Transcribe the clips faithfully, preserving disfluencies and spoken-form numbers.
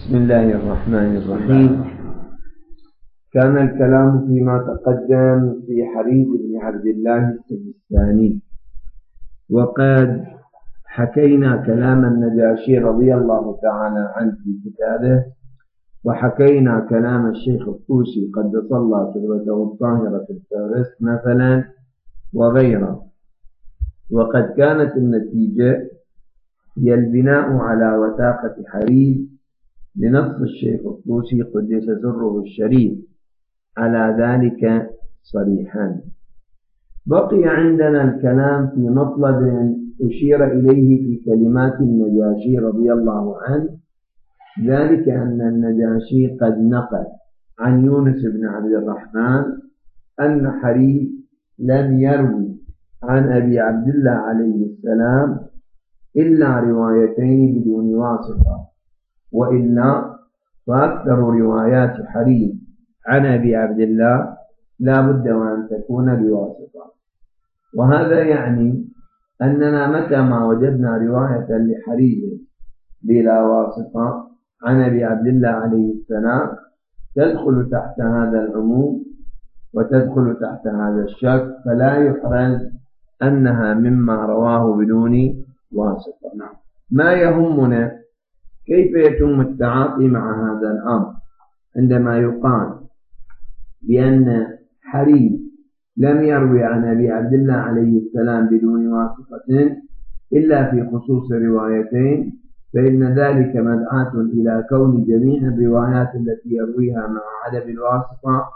بسم الله الرحمن الرحيم. كان الكلام فيما تقدم في حريز بن عبد الله السجستاني، وقد حكينا كلام النجاشي رضي الله تعالى عنه في كتابه، وحكينا كلام الشيخ الطوسي قدس الله سرته الطاهرة في الفهرست مثلا وغيره. وقد كانت النتيجة هي البناء على وثاقة حريز لنص الشيخ الطوسي قدس سره الشريف على ذلك صريحا. بقي عندنا الكلام في مطلب أشير إليه في كلمات النجاشي رضي الله عنه، ذلك أن النجاشي قد نقل عن يونس بن عبد الرحمن أن حريز لم يروي عن أبي عبد الله عليه السلام إلا روايتين بدون واسطة، وإلا فأكثر روايات حريز عن أبي عبد الله لا بد وأن تكون بواسطة. وهذا يعني أننا متى ما وجدنا رواية لحريز بلا واسطة عن أبي عبد الله عليه السلام تدخل تحت هذا العموم وتدخل تحت هذا الشك، فلا يحرز أنها مما رواه بدون واسطة. ما يهمنا كيف يتم التعاطي مع هذا الأمر عندما يقال بأن حريز لم يروي عن أبي عبد الله عليه السلام بدون واسطة إلا في خصوص روايتين، فإن ذلك مدعاة إلى كون جميع الروايات التي يرويها مع عدم الواسطة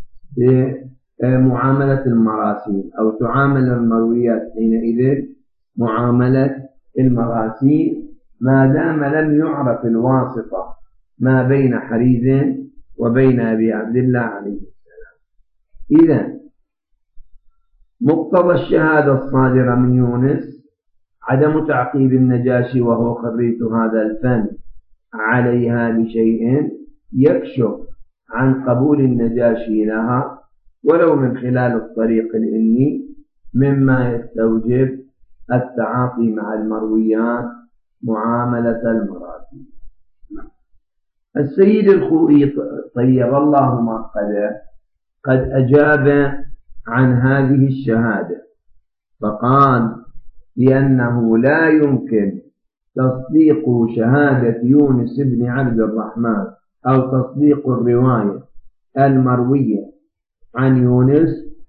بمعاملة المراسيل، أو تعامل المرويات حينئذ معاملة المراسيل ما دام لم يعرف الواسطة ما بين حريز وبين أبي عبد الله عليه السلام. إذن مقتضى الشهادة الصادرة من يونس عدم تعقيب النجاشي وهو خريج هذا الفن عليها بشيء يكشف عن قبول النجاشي لها ولو من خلال الطريق الإني، مما يستوجب التعاطي مع المرويات معاملة المراسيل. السيد الخوئي طيب الله مقعده قد أجاب عن هذه الشهادة فقال لأنه لا يمكن تصديق شهادة يونس بن عبد الرحمن أو تصديق الرواية المروية عن يونس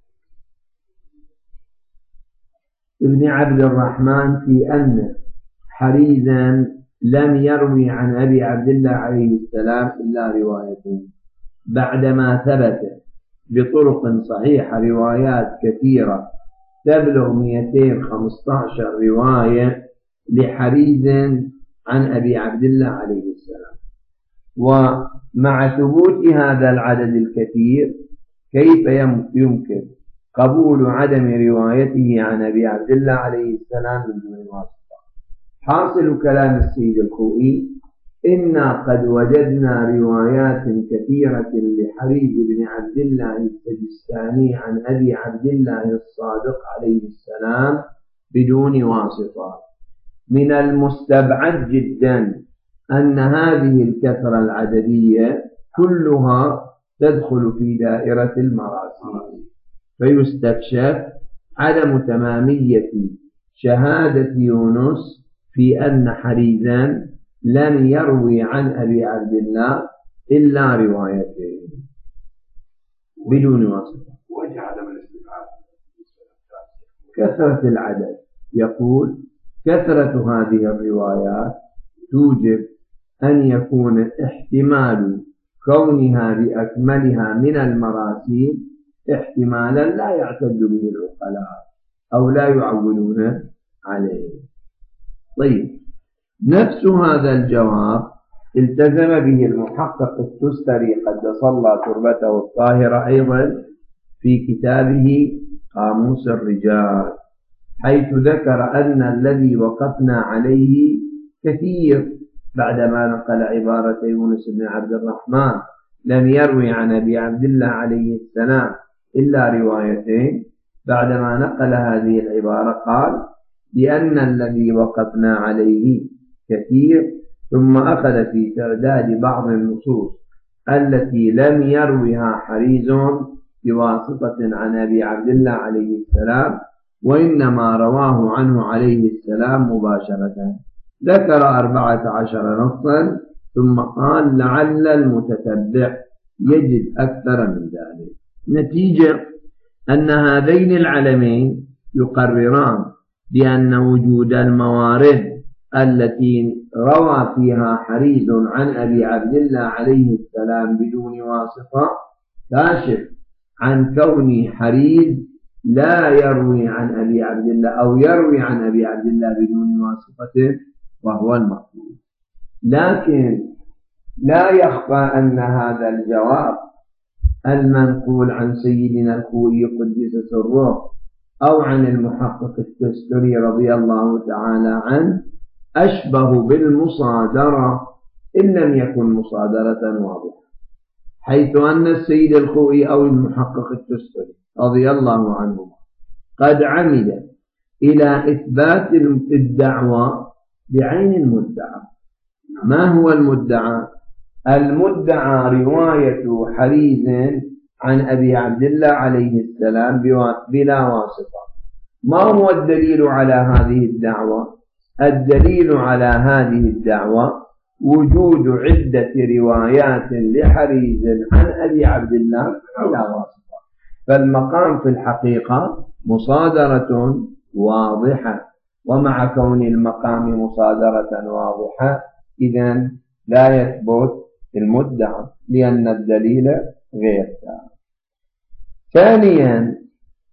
بن عبد الرحمن في أن حريزا لم يروي عن أبي عبد الله عليه السلام إلا روايتين، بعدما ثبت بطرق صحيحة روايات كثيرة تبلغ مئتين وخمسة عشر رواية لحريز عن أبي عبد الله عليه السلام. ومع ثبوت هذا العدد الكثير كيف يمكن قبول عدم روايته عن أبي عبد الله عليه السلام من دون واسطة؟ حاصل كلام السيد الخوئي إنا قد وجدنا روايات كثيرة لحريز بن عبد الله السجستاني عن أبي عبد الله الصادق عليه السلام بدون واسطة. من المستبعد جدا أن هذه الكثرة العددية كلها تدخل في دائرة المراسيل، فيستكشف عدم تمامية شهادة يونس في أن حريزا لم يروي عن أبي عبد الله إلا روايتين بدون واسطة. وجه عدم الاستبعاد كثرة العدد، يقول كثرة هذه الروايات توجب أن يكون احتمال كونها بأكملها من المراسيل احتمالا لا يعتد به العقلاء أو لا يعولون عليه. طيب، نفس هذا الجواب التزم به المحقق التستري قدس الله تربته الطاهرة أيضا في كتابه قاموس الرجال، حيث ذكر أن الذي وقفنا عليه كثير بعدما نقل عبارة يونس بن عبد الرحمن لم يروي عن أبي عبد الله عليه السلام إلا روايتين، بعدما نقل هذه العبارة قال لأن الذي وقفنا عليه كثير ثم أخذ في تعداد بعض النصوص التي لم يروها حريز بواسطة عن أبي عبد الله عليه السلام، وإنما رواه عنه عليه السلام مباشرة. ذكر أربعة عشر نصا ثم قال لعل المتتبع يجد أكثر من ذلك. نتيجة أن هذين العلمين يقرران بأن وجود الموارد التي روى فيها حريز عن أبي عبد الله عليه السلام بدون واسطة كاشف عن كون حريز لا يروي عن أبي عبد الله أو يروي عن أبي عبد الله بدون واسطته، وهو المقصود. لكن لا يخفى أن هذا الجواب المنقول عن سيدنا الخوئي قدس سره أو عن المحقق التستري رضي الله تعالى عنه أشبه بالمصادرة إن لم يكن مصادرة واضحة، حيث أن السيد الخوئي أو المحقق التستري رضي الله عنه قد عمد إلى إثبات الدعوة بعين المدعى. ما هو المدعى؟ المدعى رواية حريز عن أبي عبد الله عليه السلام بلا واسطة. ما هو الدليل على هذه الدعوة؟ الدليل على هذه الدعوة وجود عدة روايات لحريز عن أبي عبد الله بلا واسطة، فالمقام في الحقيقة مصادرة واضحة. ومع كون المقام مصادرة واضحة إذن لا يثبت المدعى لأن الدليل غير ثابت. ثانيا،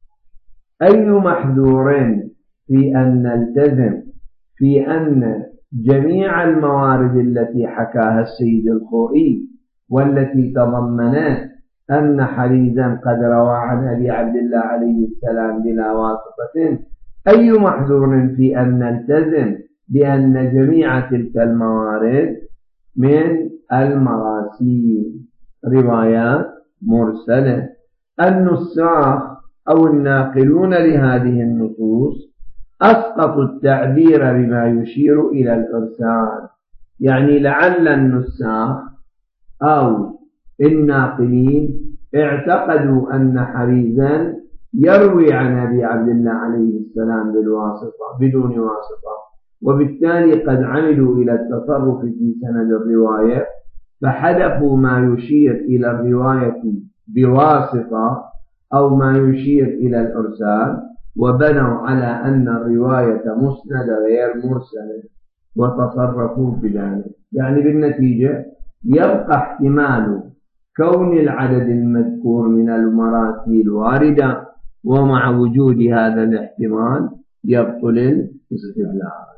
أي محذور في أن نلتزم في أن جميع الموارد التي حكاها السيد الخوئي والتي تضمنت أن حريزا قد روى عن أبي عبد الله عليه السلام بلا واسطة، أي محذور في أن نلتزم بأن جميع تلك الموارد من المراسيل روايات مرسلة؟ النساخ أو الناقلون لهذه النصوص أسقطوا التعبير بما يشير إلى الإرسال، يعني لعل النساخ أو الناقلين اعتقدوا أن حريزا يروي عن أبي عبد الله عليه السلام بالواسطة بدون واسطة، وبالتالي قد عملوا إلى التصرف في سند الرواية فحذفوا ما يشير إلى الرواية بواسطة أو ما يشير إلى الإرسال، وبنوا على أن الرواية مسندة غير مرسلة وتصرفوا بذلك. يعني بالنتيجة يبقى احتمال كون العدد المذكور من المراسيل واردة، ومع وجود هذا الاحتمال يبطل الاستدلال.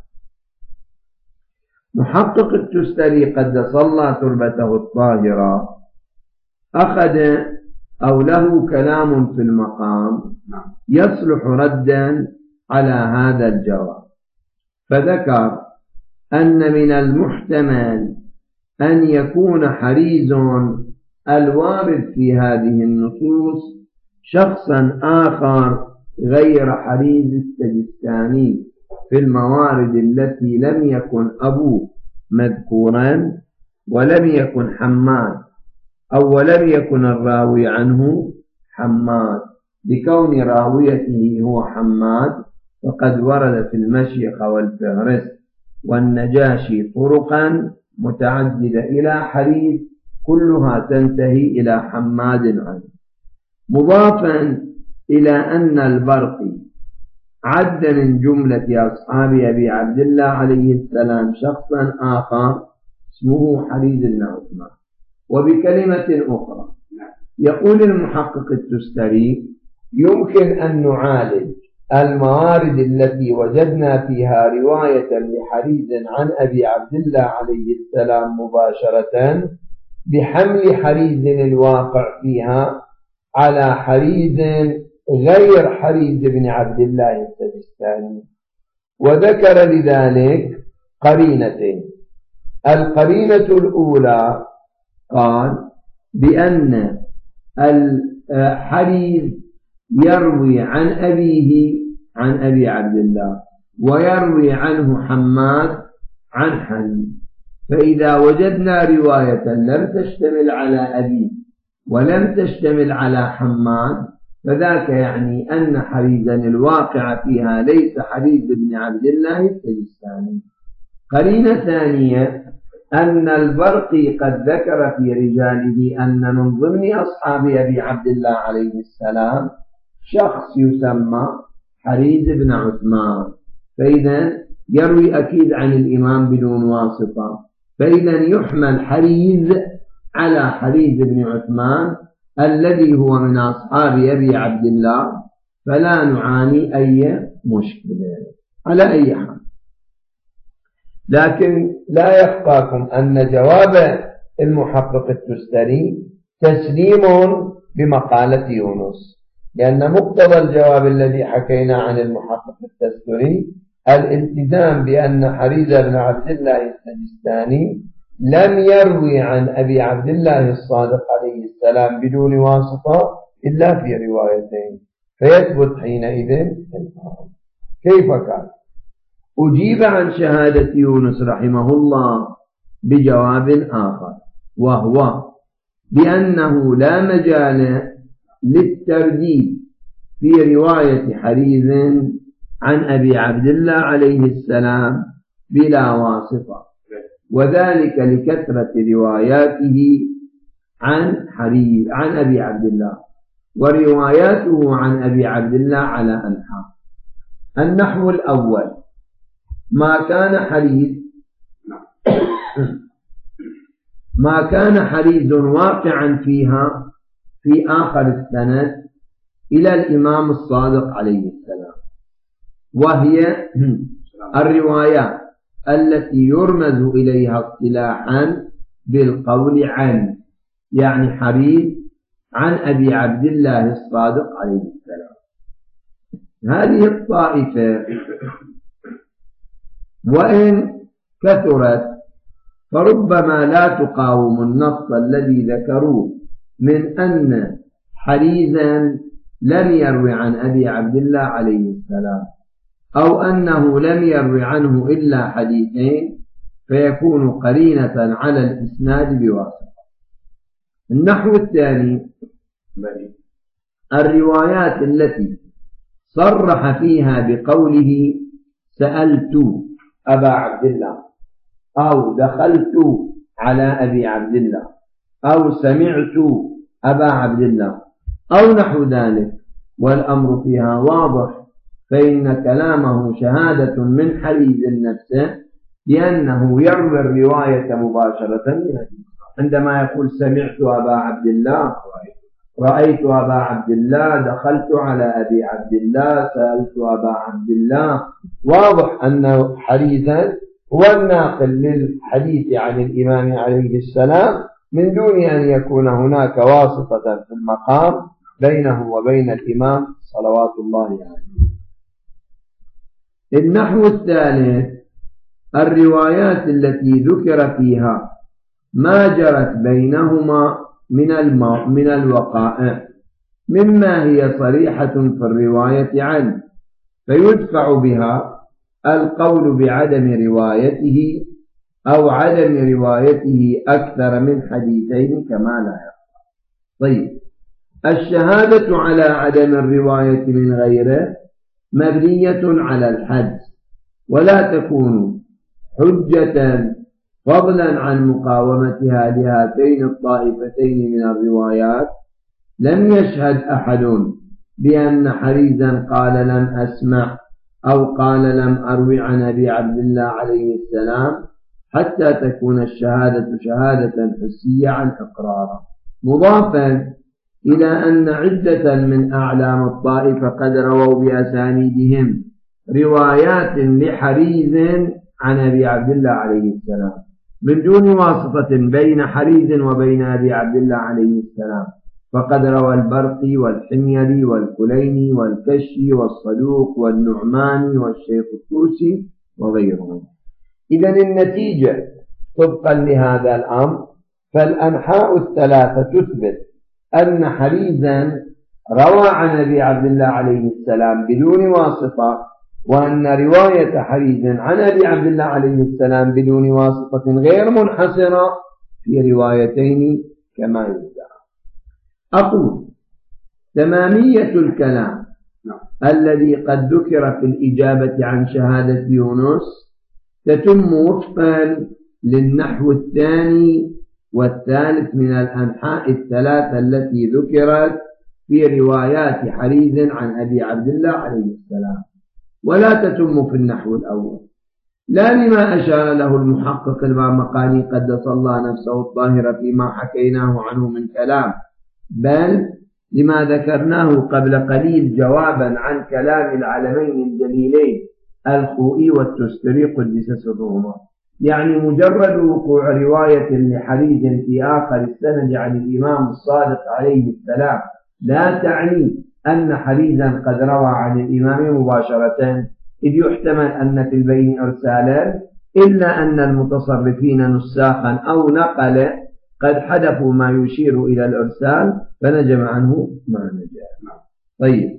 محقق التستري قدس الله تربته الطاهرة أخذ أو له كلام في المقام يصلح ردا على هذا الجواب، فذكر أن من المحتمل أن يكون حريز الوارد في هذه النصوص شخصا آخر غير حريز السجستاني في الموارد التي لم يكن أبوه مذكورا ولم يكن حماد أو ولم يكن الراوي عنه حماد، لكون راويته هو حماد وقد ورد في المشيخ والفهرس والنجاشي طرقا متعددة إلى حريز كلها تنتهي إلى حماد عنه، مضافا إلى أن البرقي عد من جملة أصحاب أبي عبد الله عليه السلام شخصا آخر اسمه حريز بن عثمان. وبكلمة أخرى يقول المحقق التستري يمكن أن نعالج الموارد التي وجدنا فيها رواية لحريز عن أبي عبد الله عليه السلام مباشرة بحمل حريز الواقع فيها على حريز غير حريز بن عبد الله السجستاني، وذكر لذلك قرينتين. القرينة الأولى قال بأن الحريز يروي عن أبيه عن أبي عبد الله ويروي عنه حماد عن حريز، فإذا وجدنا رواية لم تشتمل على أبي ولم تشتمل على حماد فذاك يعني أن حريزا الواقع فيها ليس حريز بن عبد الله السجستاني. قرينة ثانية أن البرقي قد ذكر في رجاله أن من ضمن أصحاب أبي عبد الله عليه السلام شخص يسمى حريز بن عثمان، فإذا يروي أكيد عن الإمام بدون واسطة، فإذا يحمل حريز على حريز بن عثمان الذي هو من أصحاب أبي عبد الله، فلا نعاني أي مشكلة على أي حال. لكن لا يخفاكم أن جواب المحقق التستري تسليم بمقالة يونس، لأن مقتضى الجواب الذي حكينا عن المحقق التستري الالتزام بأن حريز بن عبد الله السجستاني لم يروي عن أبي عبد الله الصادق عليه السلام بدون واسطة إلا في روايتين، فيثبت حينئذ الفرق. كيف كان؟ أجيب عن شهادة يونس رحمه الله بجواب آخر، وهو بأنه لا مجال للترديد في رواية حريز عن أبي عبد الله عليه السلام بلا واسطة، وذلك لكثرة رواياته عن حريز عن أبي عبد الله، ورواياته عن أبي عبد الله على أنحاء. النحو الأول: ما كان حريز ما كان حريز واقعا فيها في آخر السند إلى الإمام الصادق عليه السلام، وهي الروايات التي يرمز إليها اصطلاحا بالقول عن، يعني حريز عن أبي عبد الله الصادق عليه السلام. هذه الطائفة وإن كثرت فربما لا تقاوم النص الذي ذكروه من أن حريزا لم يروي عن أبي عبد الله عليه السلام، أو أنه لم يروي عنه إلا حديثين، فيكون قرينة على الإسناد بواسطة. النحو الثاني: الروايات التي صرح فيها بقوله سألت أبا عبد الله، أو دخلت على أبي عبد الله، أو سمعت أبا عبد الله، أو نحو ذلك، والأمر فيها واضح، فإن كلامه شهادة من حريز نفسه لأنه يروي الرواية مباشرة. عندما يقول سمعت أبا عبد الله، رأيت أبا عبد الله، دخلت على أبي عبد الله، سألت أبا عبد الله، واضح أن حريزا هو الناقل للحديث عن الإمام عليه السلام من دون أن يكون هناك واسطة في المقام بينه وبين الإمام صلوات الله عليه. النحو الثالث: الروايات التي ذكر فيها ما جرت بينهما من من الوقائع مما هي صريحة في الرواية عنه، فيدفع بها القول بعدم روايته أو عدم روايته أكثر من حديثين كما لا يخفى. طيب، الشهادة على عدم الرواية من غيره مبنية على الحد، ولا تكون حجة فضلا عن مقاومتها لهاتين الطائفتين من الروايات. لم يشهد أحد بأن حريزا قال لم أسمع أو قال لم أروي عن أبي عبد الله عليه السلام حتى تكون الشهادة شهادة حسية عن إقراره، مضافا إلى أن عدة من أعلام الطائفة قد رووا بأسانيدهم روايات لحريز عن أبي عبد الله عليه السلام من دون واسطة بين حريز وبين أبي عبد الله عليه السلام، فقد روى البرقي والحميري والكليني والكشي والصدوق والنعماني والشيخ الطوسي وغيرهم. إذن النتيجة طبقا لهذا الأمر فالأنحاء الثلاثة تثبت أن حريزا روى عن أبي عبد الله عليه السلام بدون واسطة، وأن رواية حريز عن أبي عبد الله عليه السلام بدون واسطة غير منحصرة في روايتين كما يدعى. أقول تمامية الكلام الذي قد ذكر في الإجابة عن شهادة يونس تتم وفقا للنحو الثاني والثالث من الأنحاء الثلاثة التي ذكرت في روايات حريز عن أبي عبد الله عليه السلام، ولا تتم في النحو الأول، لا لما أشار له المحقق المعمقاني قدس الله نفسه الطاهرة فيما حكيناه عنه من كلام، بل لما ذكرناه قبل قليل جوابا عن كلام العلمين الجليلين الخوئي والتستري قدس سرهما. يعني مجرد وقوع رواية لحريز في آخر السند عن الإمام الصادق عليه السلام لا تعني أن حريزا قد روى عن الإمام مباشرة، إذ يحتمل أن في البين إرسالا، إلا أن المتصرفين نساخا أو نقل قد حدثوا ما يشير إلى الإرسال فنجم عنه ما نجم. طيب،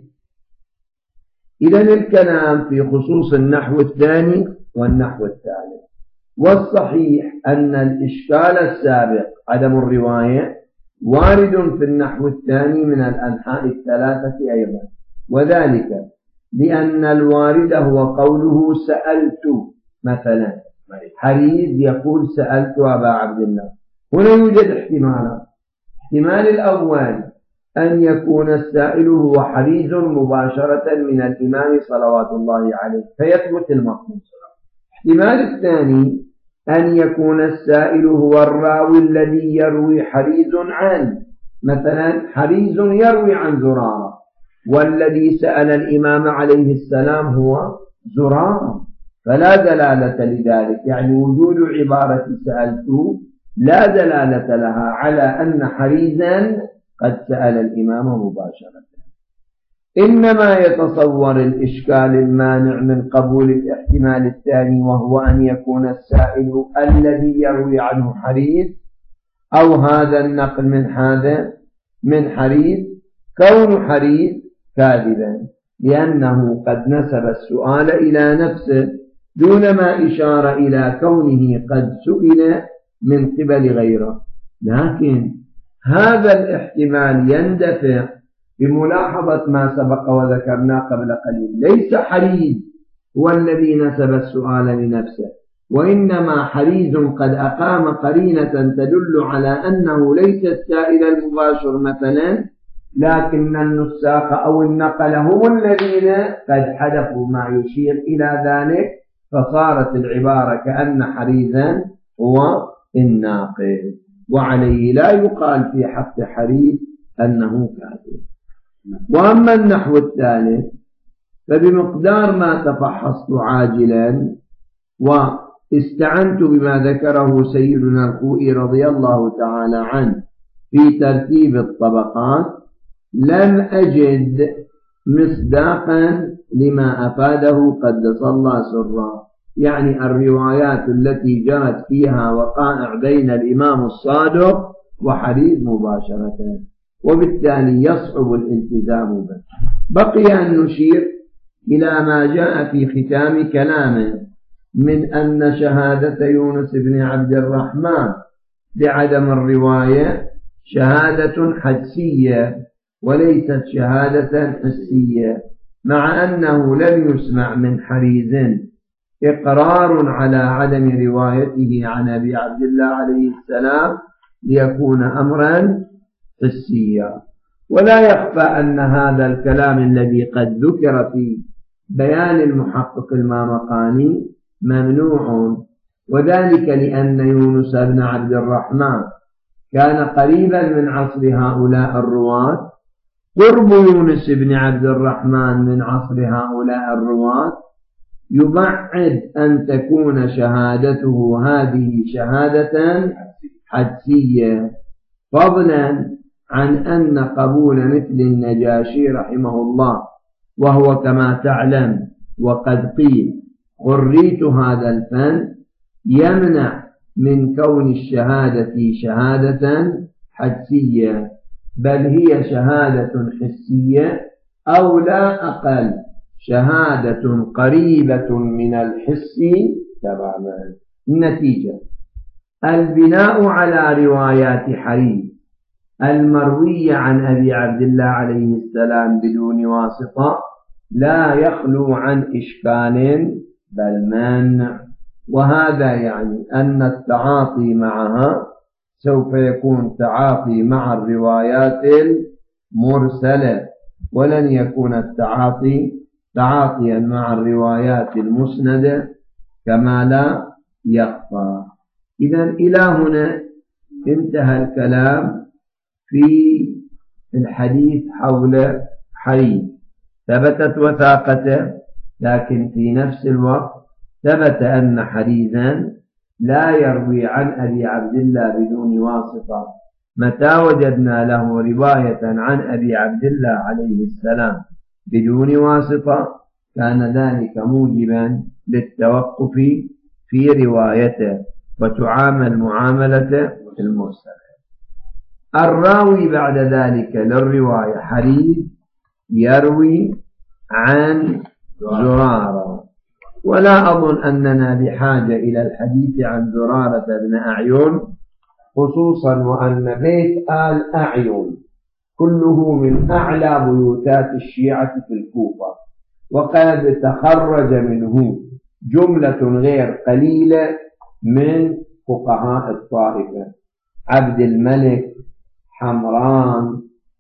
إذن الكلام في خصوص النحو الثاني والنحو الثالث، والصحيح أن الإشكال السابق عدم الرواية وارد في النحو الثاني من الأنحاء الثلاثة أيضا، وذلك لأن الوارد هو قوله سألت. مثلا حريز يقول سألت أبا عبد الله، هنا يوجد احتمالات. احتمال الأول أن يكون السائل هو حريز مباشرة من الإمام صلوات الله عليه فيثبت المطلوب. احتمال الثاني أن يكون السائل هو الراوي الذي يروي حريز عنه، مثلا حريز يروي عن زرارة والذي سأل الإمام عليه السلام هو زرارة، فلا دلالة لذلك. يعني وجود عبارة سألته لا دلالة لها على أن حريزا قد سأل الإمام مباشرة. إنما يتصور الإشكال المانع من قبول الاحتمال الثاني، وهو أن يكون السائل الذي يروي عنه حريز أو هذا النقل من هذا من حريز كون حريز كاذبا، لأنه قد نسب السؤال إلى نفسه دون ما إشار إلى كونه قد سئل من قبل غيره. لكن هذا الاحتمال يندفع بملاحظة ما سبق وذكرنا قبل قليل. ليس حريز هو الذي نسب السؤال لنفسه، وإنما حريز قد أقام قرينة تدل على أنه ليس السائل المباشر مثلا، لكن النساخ أو النقل هم الذين قد حدثوا ما يشير إلى ذلك، فصارت العبارة كأن حريزا هو الناقل، وعليه لا يقال في حق حريز أنه كاذب. وأما النحو الثالث فبمقدار ما تفحصت عاجلا واستعنت بما ذكره سيدنا الخوئي رضي الله تعالى عنه في ترتيب الطبقات، لم أجد مصداقا لما أفاده قدس الله سره. يعني الروايات التي جاءت فيها وقائع بين الإمام الصادق وحريز مباشرة، وبالتالي يصعب الالتزام به. بقي أن نشير إلى ما جاء في ختام كلامه من أن شهادة يونس بن عبد الرحمن بعدم الرواية شهادة حدسية وليست شهادة حسية، مع أنه لم يسمع من حريز إقرار على عدم روايته عن أبي عبد الله عليه السلام ليكون أمرا حسيا. ولا يخفى أن هذا الكلام الذي قد ذكر في بيان المحقق المامقاني ممنوع، وذلك لأن يونس بن عبد الرحمن كان قريبا من عصر هؤلاء الرواة. قرب يونس بن عبد الرحمن من عصر هؤلاء الرواة يبعد أن تكون شهادته هذه شهادة حدسية، فضلا عن أن قبول مثل النجاشي رحمه الله، وهو كما تعلم وقد قيل قريت هذا الفن، يمنع من كون الشهادة شهادة حدسية، بل هي شهادة حسية أو لا أقل شهادة قريبة من الحس تماما. النتيجة: البناء على روايات حريز المروية عن أبي عبد الله عليه السلام بدون واسطة لا يخلو عن إشكال بل منع، وهذا يعني أن التعاطي معها سوف يكون تعاطي مع الروايات المرسلة، ولن يكون التعاطي تعاطيا مع الروايات المسندة كما لا يخفى. إذن إلى هنا انتهى الكلام في الحديث حول حريز. ثبتت وثاقته، لكن في نفس الوقت ثبت أن حريزا لا يروي عن أبي عبد الله بدون واسطة. متى وجدنا له رواية عن أبي عبد الله عليه السلام بدون واسطة كان ذلك موجبا للتوقف في روايته وتعامل معاملة المرسل. الراوي بعد ذلك للرواية حريز يروي عن زرارة، ولا أظن أننا بحاجة إلى الحديث عن زرارة بن أعين، خصوصا وأن بيت آل أعين كله من أعلى بيوتات الشيعة في الكوفة، وقد تخرج منه جملة غير قليلة من فقهاء الطائفة: عبد الملك، حمران،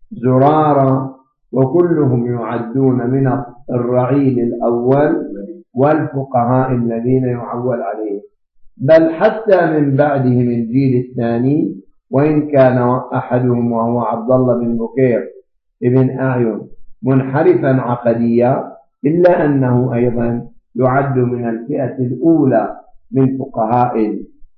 زرارة، وكلهم يعدون من الرعيل الأول والفقهاء الذين يعول عليهم، بل حتى من بعدهم الجيل الثاني، وإن كان أحدهم وهو عبد الله بن بكير ابن أعين منحرفا عقديا، إلا أنه أيضا يعد من الفئة الأولى من فقهاء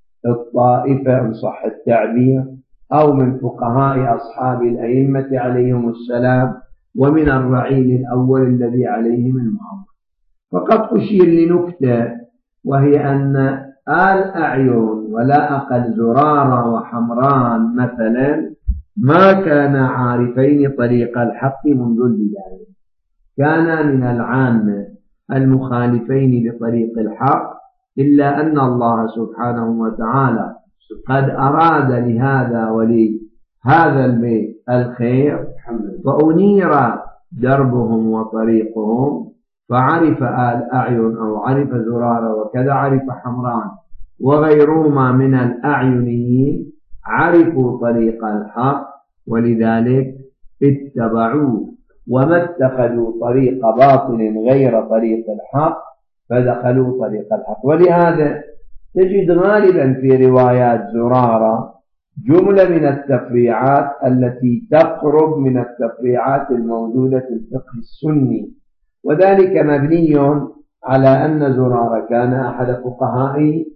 الطائفة إن صح التعبير، أو من فقهاء أصحاب الأئمة عليهم السلام، ومن الرعيل الأول الذي عليهم المعول. فقد أشير لنكتة، وهي أن آل أعين ولا أقل زرارة وحمران مثلا ما كان عارفين طريق الحق منذ البداية، كان من العامة المخالفين لطريق الحق، إلا أن الله سبحانه وتعالى قد أراد لهذا ولهذا البيت الخير، فأنير دربهم وطريقهم، فعرف آل أعين أو عرف زرارة، وكذا عرف حمران وغيرهما من الأعينيين عرفوا طريق الحق، ولذلك اتبعوه، وما اتخذوا طريق باطل غير طريق الحق فدخلوا طريق الحق. ولهذا تجد غالبا في روايات زرارة جملة من التفريعات التي تقرب من التفريعات الموجودة في الفقه السني، وذلك مبني على أن زرارة كان أحد فقهاء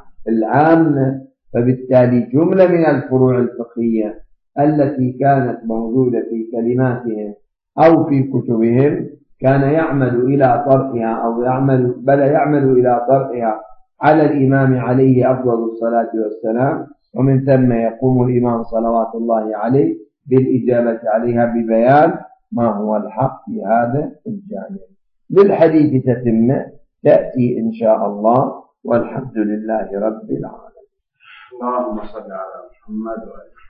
العامة، فبالتالي جملة من الفروع الفقهية التي كانت موجودة في كلماتهم أو في كتبهم كان يعمل إلى طرحها أو يعمل بل يعمل إلى طرحها على الإمام عليه أفضل الصلاة والسلام، ومن ثم يقوم الإمام صلوات الله عليه بالإجابة عليها ببيان ما هو الحق في هذا الجانب. للحديث تتمة تأتي إن شاء الله، والحمد لله رب العالمين. اللهم صل على محمد وعلى